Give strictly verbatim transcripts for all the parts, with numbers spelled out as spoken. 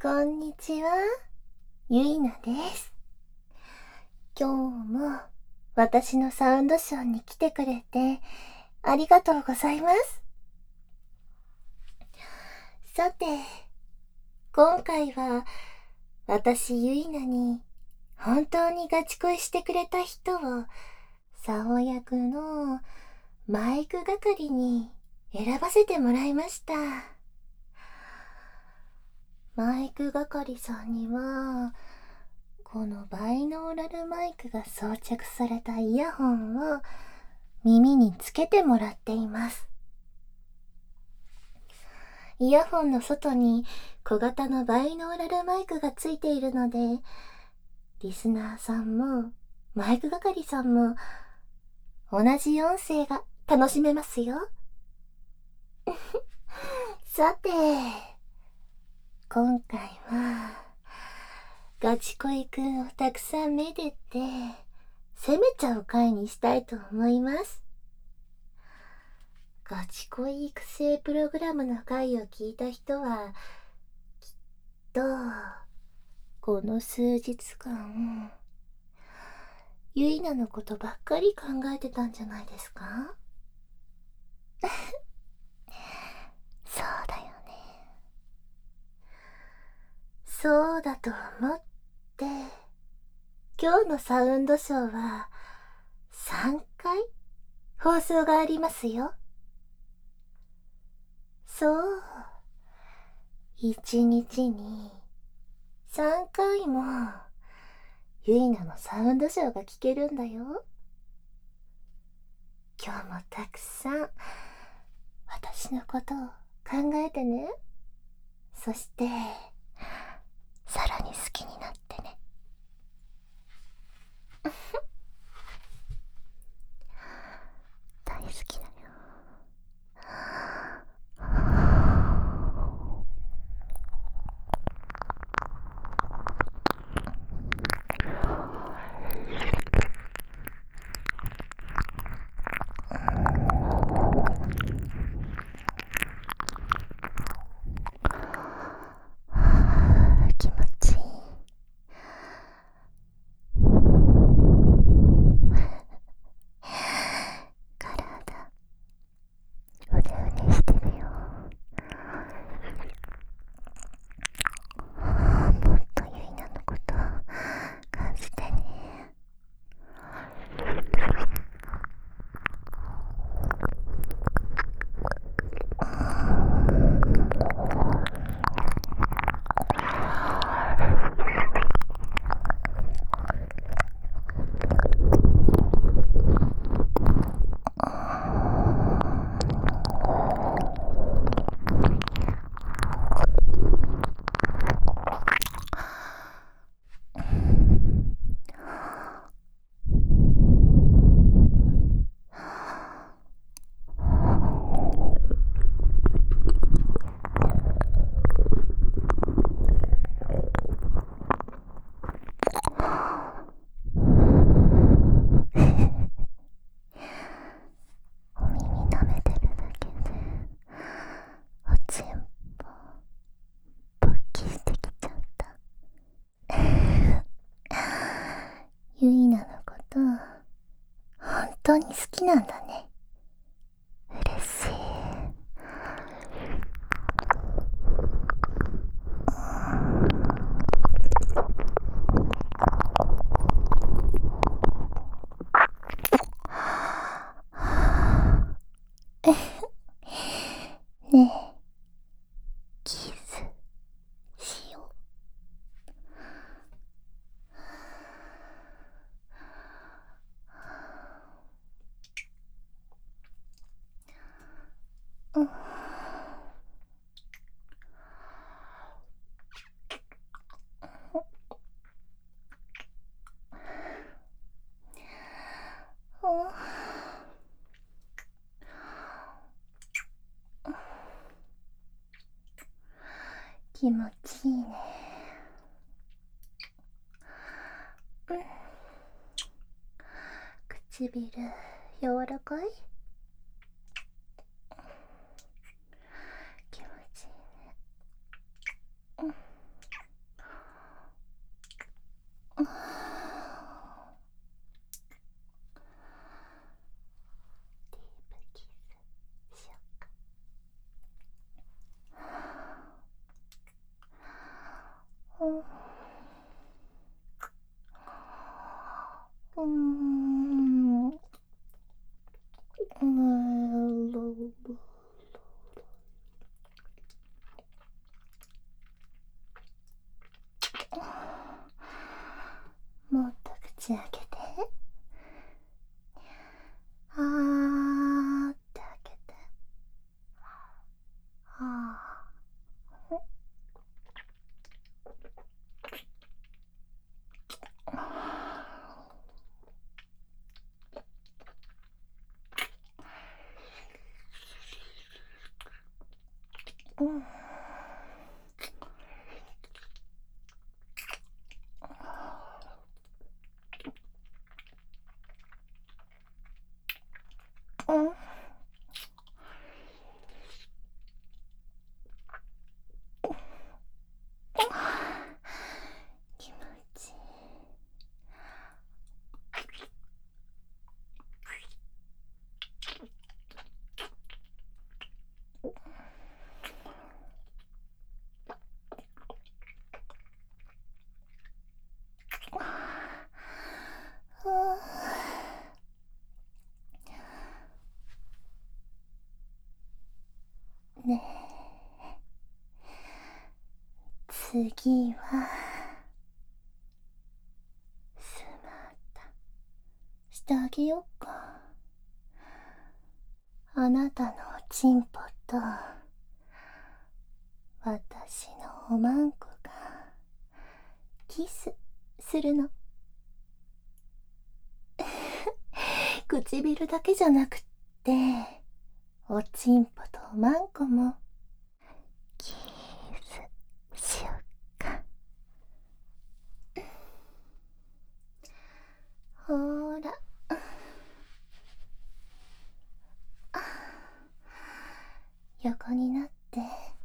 こんにちは、ゆいなです。今日も私のサウンドショーに来てくれてありがとうございます。さて、今回は私ゆいなに本当にガチ恋してくれた人をサオ役のマイク係に選ばせてもらいました。マイク係さんにはこのバイノーラルマイクが装着されたイヤホンを耳につけてもらっています。イヤホンの外に小型のバイノーラルマイクがついているので、リスナーさんもマイク係さんも同じ音声が楽しめますよ。さて、今回はガチ恋くんをたくさんめでて攻めちゃう回にしたいと思います。ガチ恋育成プログラムの回を聞いた人はきっとこの数日間ゆいなのことばっかり考えてたんじゃないですか？そうだよね。そうだと思って今日のサウンドショーはさんかい放送がありますよ。そう、いちにちにさんかいもゆいなのサウンドショーが聞けるんだよ。今日もたくさん私のことを考えてね。そしてさらに好きになってね。大好きだよ。気持ちいい。体うねうねしてるよ。もっとゆいなのこと感じてね。お耳舐めてるだけでおちんぽ勃起してきちゃった。ゆいなのこと本当に好きなんだね。嬉しい。ねえ、キスしよう。うん。気持ちいいね。うん。唇柔らかい？気持ちいいね。うん。 口開けて。あーって開けて。はあ。うん。うん。気持ちいい。ねえ、次はスマートしてあげようか。あなたのおちんぽと私のおまんこがキスするの。唇だけじゃなくって、おちんぽとおまんこもキスしよっか。ほーら、横になって。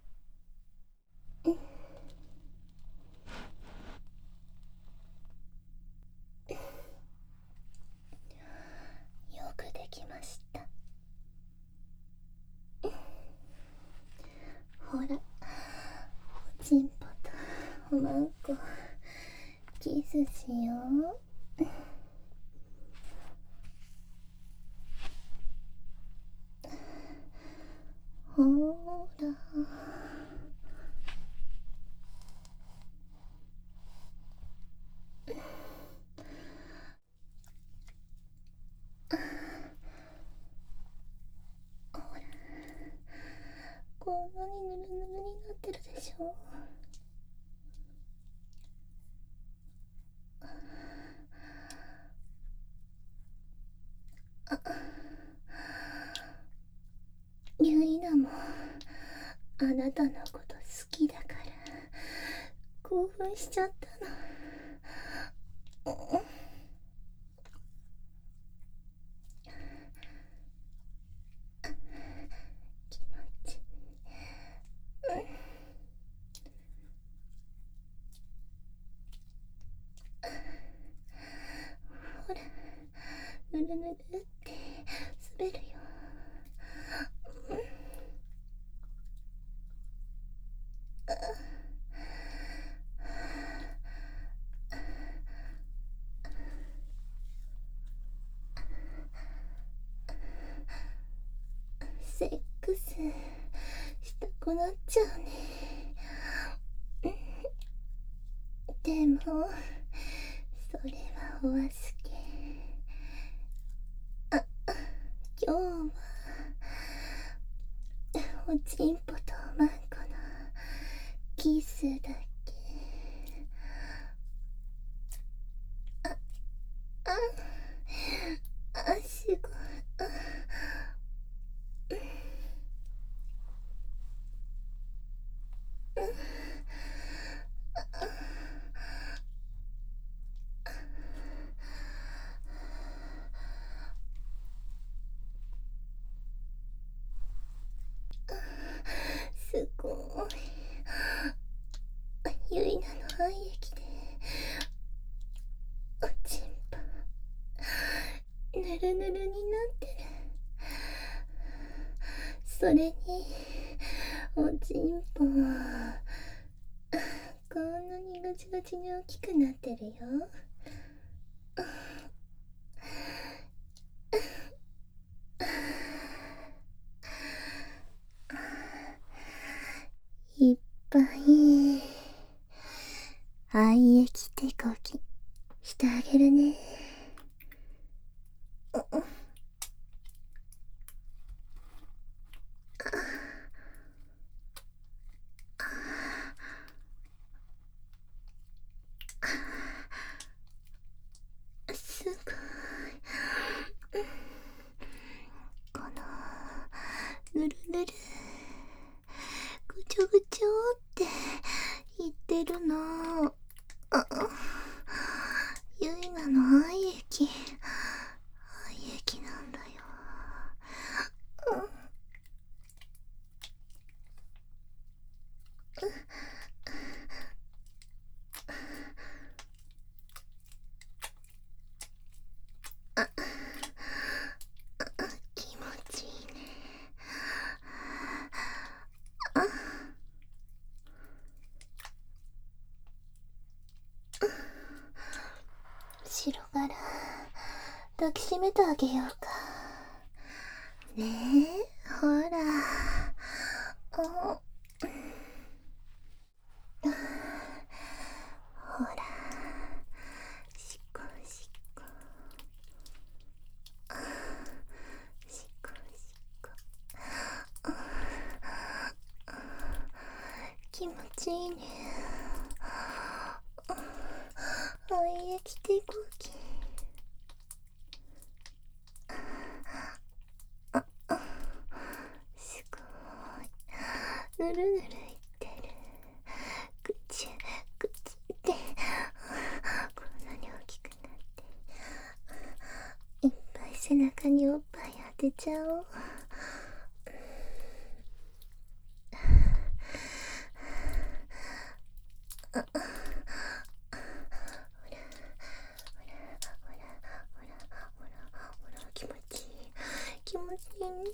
よくできました。ほら、おちんぽとおまんこキスしよう。ほーら、こんなにぬるぬるになってるでしょ。ゆいなもあなたのこと好きだから興奮しちゃったの。気持ちいい。ほら、ぬるぬるって滑るよ。セックスしたくなっちゃうね。でもそれはお預け。あ、今日はおちんぽとおまんこのキスだけ。あ、あ、あ、すごい。すごい。ゆいなの愛液でおちんぽぬるぬるになってる。それにおちんぽこんなにガチガチに大きくなってるよ。いっぱい愛液手こぎしてあげるね。 ちょぐちょって言ってるの。あ、ゆいなの愛液、愛液なんだよ。気持ちいいね。後ろから抱きしめてあげようか。ねえ、ほら。おほら、しこしこしこしこ。気持ちいいね。愛液抵抗器。すごい。ぬるぬるいってる。ぐちゅぐちゅって、こんなに大きくなって、いっぱい背中におっぱい当てちゃおう。あ、ほらほらほらほらほらほら、気持ちいい気持ちいいね。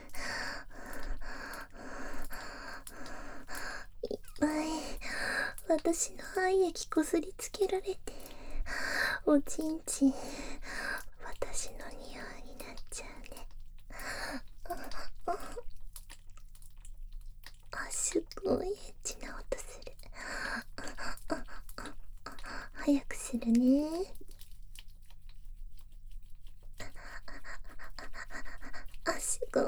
いっぱい私の愛液こすりつけられて、おちんちん私の匂いになっちゃうね。あ、すごいエッチな音する。早くするね。あ、すごい。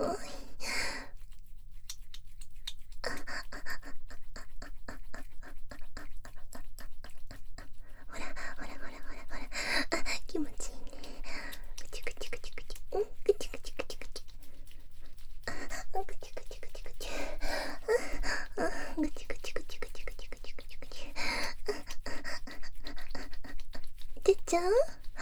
ほらほらほらほらほら、あ、気持ちいいね。ぐちゅぐちゅぐちゅぐちゅ、うん、ぐちゅぐちゅぐちゅぐちゅ、あ、ぐちゅぐちゅぐちゅぐちゅ、あ、ぐちゅぐちゅぐちゅぐちゅぐちゅぐちゅぐちゅぐちゅ。てっちゃん、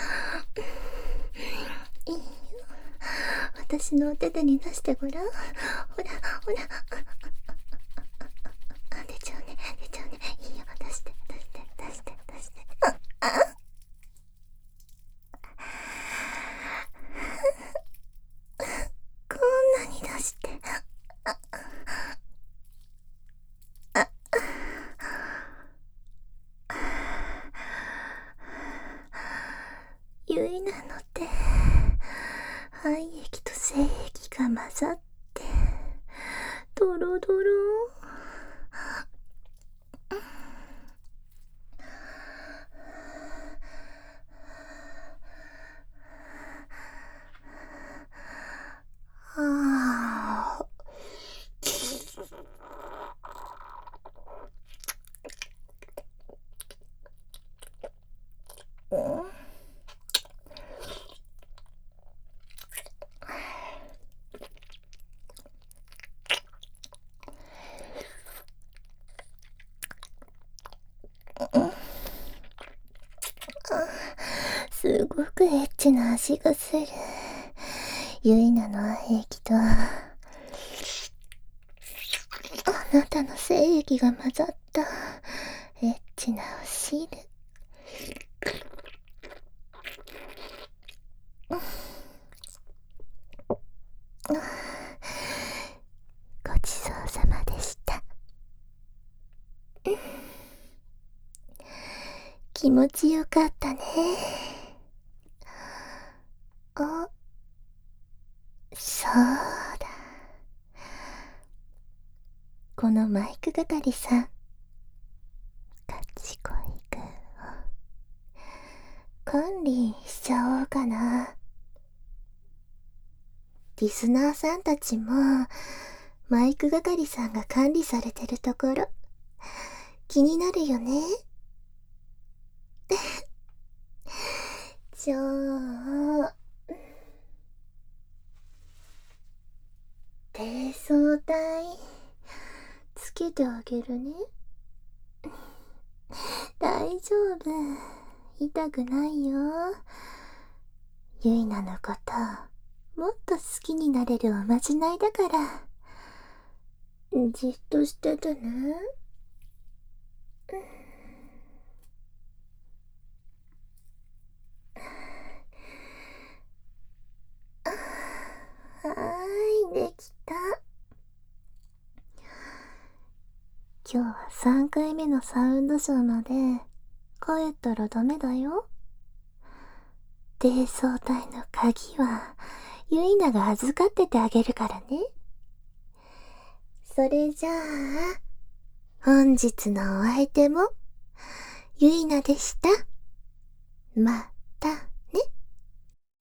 いいよ。私のお手手に出してごらん。ほらほら、あ、出ちゃうね出ちゃうね。いいよ、出して出して出して出して。ああ、こんなに出して。ああ、ゆいなので愛液と精液が混ざってドロドロ。ああ、うん、すごくエッチな味がする。ゆいなの愛液とあなたの精液が混ざったエッチなお汁。ごちそうさまでした。気持ちよかったね。あ、そうだ。このマイク係さん、賢いくんを管理しちゃおうかな。リスナーさんたちもマイク係さんが管理されてるところ気になるよね。じゃあ低層体けてあげるね。大丈夫。痛くないよ。ゆいなのこと、もっと好きになれるおまじないだから。じっとしててね。はーい、できた。今日はさんかいめのサウンドショーまで帰ったらダメだよ。低層体の鍵はゆいなが預かっててあげるからね。それじゃあ、本日のお相手もゆいなでした。また。